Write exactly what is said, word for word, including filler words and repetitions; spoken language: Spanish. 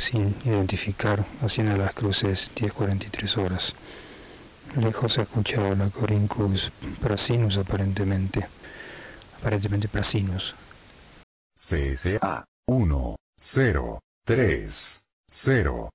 sin identificar, haciendo las cruces diez cuarenta y tres horas. Lejos se escuchaba la Corinthus Prasinus aparentemente, aparentemente Prasinus. C S A uno cero tres cero